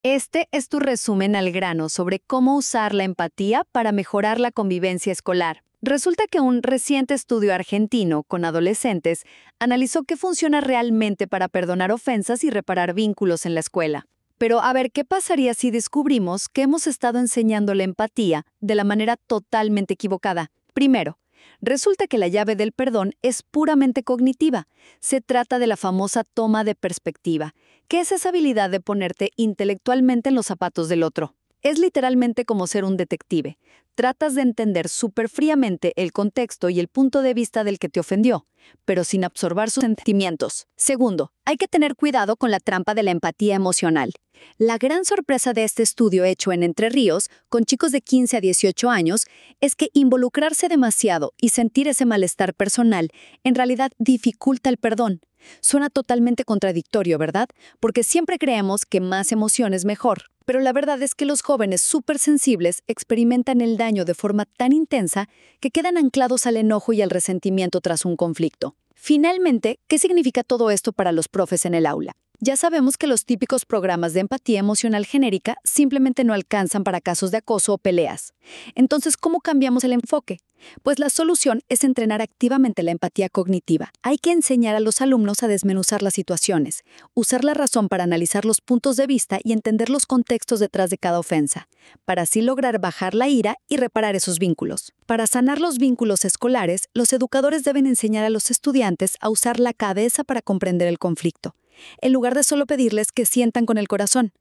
Este es tu resumen al grano sobre cómo usar la empatía para mejorar la convivencia escolar. Resulta que un reciente estudio argentino con adolescentes analizó qué funciona realmente para perdonar ofensas y reparar vínculos en la escuela. Pero a ver, ¿qué pasaría si descubrimos que hemos estado enseñando la empatía de la manera totalmente equivocada? Primero, resulta que la llave del perdón es puramente cognitiva. Se trata de la famosa toma de perspectiva, que es esa habilidad de ponerte intelectualmente en los zapatos del otro. Es literalmente como ser un detective. Tratas de entender súper fríamente el contexto y el punto de vista del que te ofendió, pero sin absorber sus sentimientos. Segundo, hay que tener cuidado con la trampa de la empatía emocional. La gran sorpresa de este estudio hecho en Entre Ríos, con chicos de 15 a 18 años, es que involucrarse demasiado y sentir ese malestar personal en realidad dificulta el perdón. Suena totalmente contradictorio, ¿verdad? Porque siempre creemos que más emoción es mejor. Pero la verdad es que los jóvenes súper sensibles experimentan el daño de forma tan intensa que quedan anclados al enojo y al resentimiento tras un conflicto. Finalmente, ¿qué significa todo esto para los profes en el aula? Ya sabemos que los típicos programas de empatía emocional genérica simplemente no alcanzan para casos de acoso o peleas. Entonces, ¿cómo cambiamos el enfoque? Pues la solución es entrenar activamente la empatía cognitiva. Hay que enseñar a los alumnos a desmenuzar las situaciones, usar la razón para analizar los puntos de vista y entender los contextos detrás de cada ofensa, para así lograr bajar la ira y reparar esos vínculos. Para sanar los vínculos escolares, los educadores deben enseñar a los estudiantes a usar la cabeza para comprender el conflicto, en lugar de solo pedirles que sientan con el corazón.